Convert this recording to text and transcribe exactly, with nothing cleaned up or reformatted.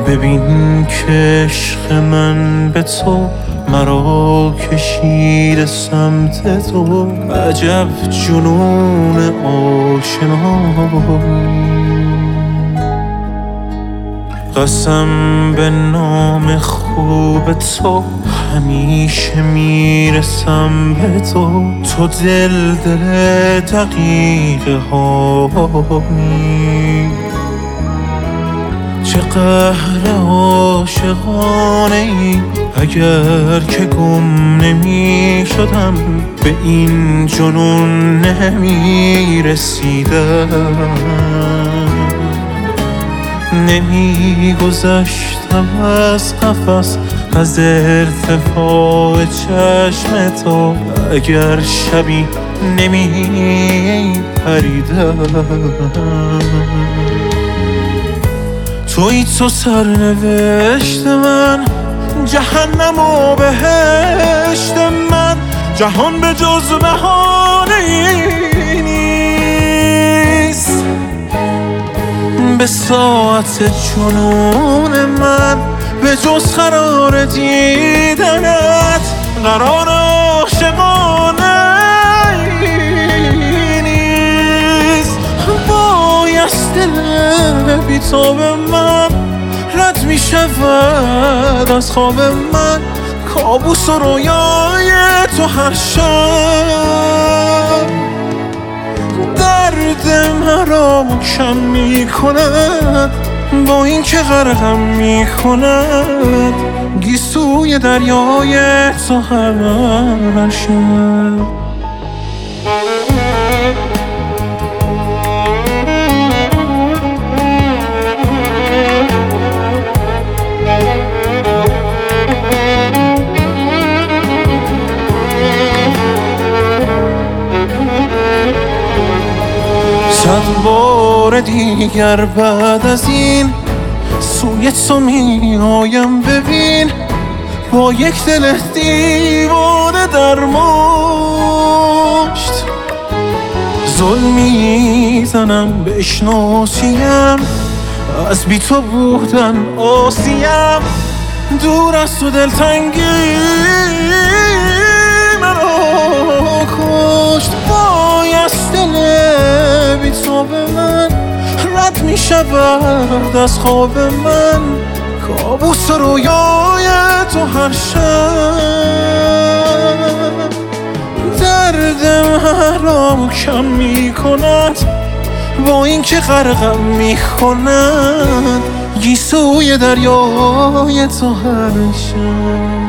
ببین که عشق من به تو مرا کشیده سمت تو. عجب جنون آشنایی، قسم به نام خوب تو همیشه میرسم به تو. تو دل دل دقیقه هایی، چه قهر عاشقانه ای. اگر که گم نمی شدم به این جنون نمی رسیدم، نمی گذشتم از قفس از ارتفاع چشم تو. اگر شبی نمی پریدم، توی تو سرنوشت من، جهنم و بهشت من. جهان به جز بهانه‌ای نیست، به ساعت جنون من به جز قرار دیدنت. قرار عاشقانه نیست، بایست دل بی تو به من رد می شود از خواب من. کابوس و رویای تو هر شب درد مرا کم می کند، با این که غرقم می کند گیسوی دریای تو هر شب. صد بار دیگر بعد از این سوی تو می آیم، ببین با یک دل دیوانه در مشت. ظلم میزنم بشناسیم، از بی تو بودن آسیم. دور از تو دلتنگی مرا کشت، بایست دل بی تو به من رد می شود از خواب من. کابوس رویای تو هر شب درد مرا کم می کند، با این که غرقم می کند گیسوی دریای تو هر شب.